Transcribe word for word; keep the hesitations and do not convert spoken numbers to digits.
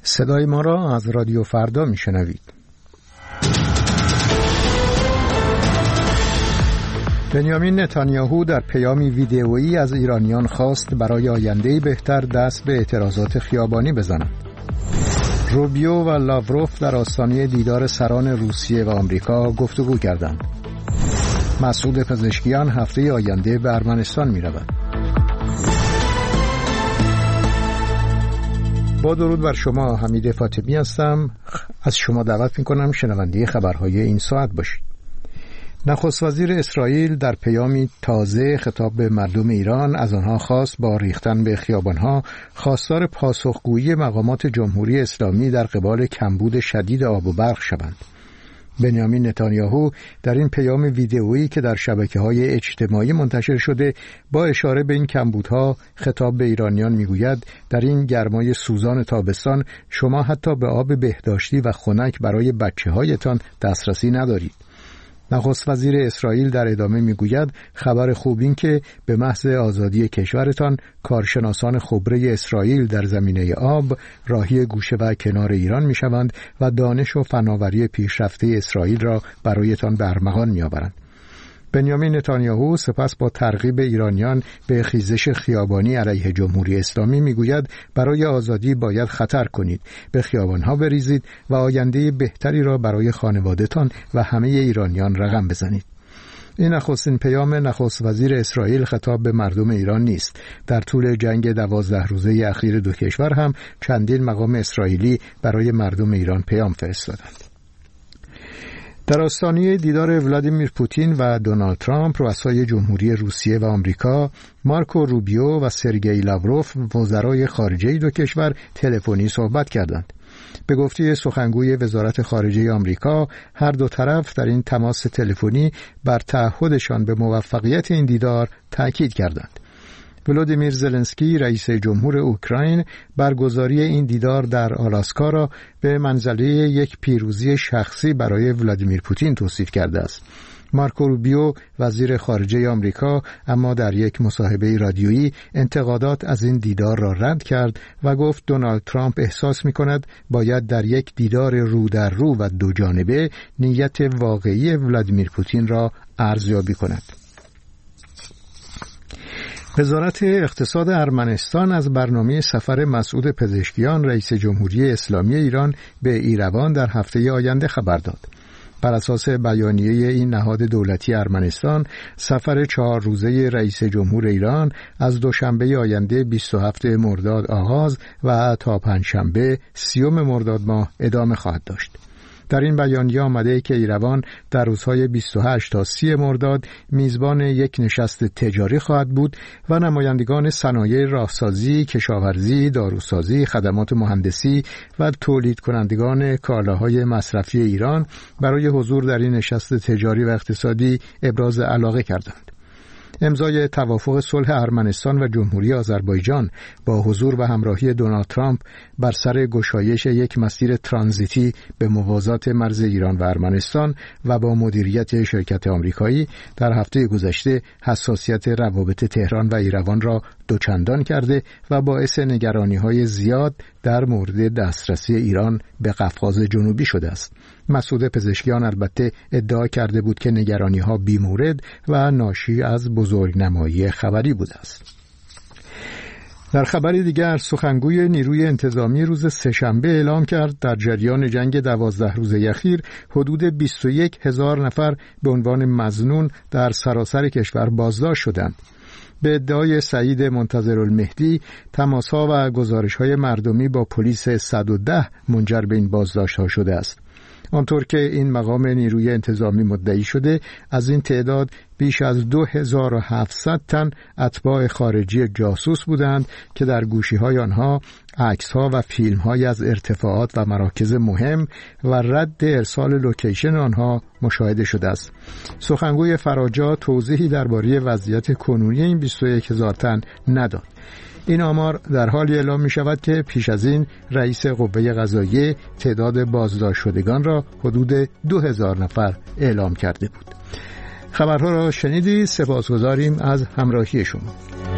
صدای ما را از رادیو فردا میشنوید. بنیامین نتانیاهو در پیامی ویدئویی از ایرانیان خواست برای آینده‌ای بهتر دست به اعتراضات خیابانی بزنند. روبیو و لاوروف در آستانه دیدار سران روسیه و آمریکا گفتگو کردند. مسعود پزشکیان هفته آینده به ارمنستان می‌رود. با درود بر شما، حمید فاطمی هستم. از شما دعوت می‌کنم شنونده خبرهای این ساعت باشید. نخست وزیر اسرائیل در پیامی تازه خطاب به مردم ایران از آنها خواست با ریختن به خیابانها خواستار پاسخگویی مقامات جمهوری اسلامی در قبال کمبود شدید آب و برق شوند. بنیامین نتانیاهو در این پیام ویدئویی که در شبکه‌های اجتماعی منتشر شده با اشاره به این کمبودها خطاب به ایرانیان میگوید در این گرمای سوزان تابستان شما حتی به آب بهداشتی و خنک برای بچه‌هایتان دسترسی ندارید. نخست وزیر اسرائیل در ادامه میگوید خبر خوب این که به محض آزادی کشورتان کارشناسان خبره اسرائیل در زمینه آب راهی گوشه و کنار ایران میشوند و دانش و فناوری پیشرفته اسرائیل را برایتان به ارمغان میآورند. بنیامین نتانیاهو سپس با ترغیب ایرانیان به خیزش خیابانی علیه جمهوری اسلامی میگوید برای آزادی باید خطر کنید، به خیابانها بریزید و آینده بهتری را برای خانواده‌تان و همه ایرانیان رقم بزنید. این نخستین پیام نخست وزیر اسرائیل خطاب به مردم ایران نیست. در طول جنگ دوازده روزه اخیر دو کشور هم چندین مقام اسرائیلی برای مردم ایران پیام فرستادند. در آستانه دیدار ولادیمیر پوتین و دونالد ترامپ، رؤسای جمهوری روسیه و آمریکا، مارکو روبیو و سرگئی لاوروف، وزرای خارجه دو کشور، تلفنی صحبت کردند. به گفته سخنگوی وزارت خارجه آمریکا، هر دو طرف در این تماس تلفنی بر تعهدشان به موفقیت این دیدار تأکید کردند. ولودیمیر زلنسکی رئیس جمهور اوکراین برگزاری این دیدار در آلاسکا را به منزله یک پیروزی شخصی برای ولادیمیر پوتین توصیف کرده است. مارکو روبیو وزیر خارجه آمریکا اما در یک مصاحبه رادیویی انتقادات از این دیدار را رد کرد و گفت دونالد ترامپ احساس می‌کند باید در یک دیدار رو در رو و دو جانبه نیت واقعی ولادیمیر پوتین را ارزیابی کند. وزارت اقتصاد ارمنستان از برنامه سفر مسعود پزشکیان رئیس جمهوری اسلامی ایران به ایروان در هفته آینده خبر داد. بر اساس بیانیه این نهاد دولتی ارمنستان، سفر چهار روزه رئیس جمهور ایران از دوشنبه آینده بیست و هفتم مرداد آغاز و تا پنجشنبه سیوم مرداد ماه ادامه خواهد داشت. در این بیانیه آمده که ایروان در روزهای بیست و هشت تا سی مرداد میزبان یک نشست تجاری خواهد بود و نمایندگان صنایع راهسازی، کشاورزی، داروسازی، خدمات مهندسی و تولید کنندگان کالاهای مصرفی ایران برای حضور در این نشست تجاری و اقتصادی ابراز علاقه کردند. امضای توافق صلح ارمنستان و جمهوری آذربایجان با حضور و همراهی دونالد ترامپ بر سر گشایش یک مسیر ترانزیتی به موازات مرز ایران و ارمنستان و با مدیریت شرکت آمریکایی در هفته گذشته حساسیت روابط تهران و ایروان را دوچندان کرده و باعث نگرانی‌های زیاد در مورد دسترسی ایران به قفقاز جنوبی شده است. مسعود پزشکیان البته ادعا کرده بود که نگرانی‌ها بی‌مورد و ناشی از بزرگنمایی خبری بوده است. در خبری دیگر، سخنگوی نیروی انتظامی روز سه‌شنبه اعلام کرد در جریان جنگ دوازده روزه اخیر حدود بیست و یک هزار نفر به عنوان مظنون در سراسر کشور بازداشت شدند. به ادعای سعید منتظرالمهدی، تماس‌ها و گزارش‌های مردمی با پلیس صد و ده منجر به این بازداشت‌ها شده است. آنطور که این مقام نیروی انتظامی مدعی شده، از این تعداد بیش از دو هزار و هفتصد تن اتباع خارجی جاسوس بودند که در گوشی‌های آنها عکس‌ها و فیلم‌هایی از ارتفاعات و مراکز مهم و رد ارسال لوکیشن آنها مشاهده شده است. سخنگوی فراجا توضیحی درباره وضعیت کنونی این بیست و یک هزار تن نداد. این آمار در حالی اعلام می شود که پیش از این رئیس قوه قضاییه تعداد بازداشت شدگان را حدود دو هزار نفر اعلام کرده بود. خبرها را شنیدید. سپاسگزاریم از همراهی شما.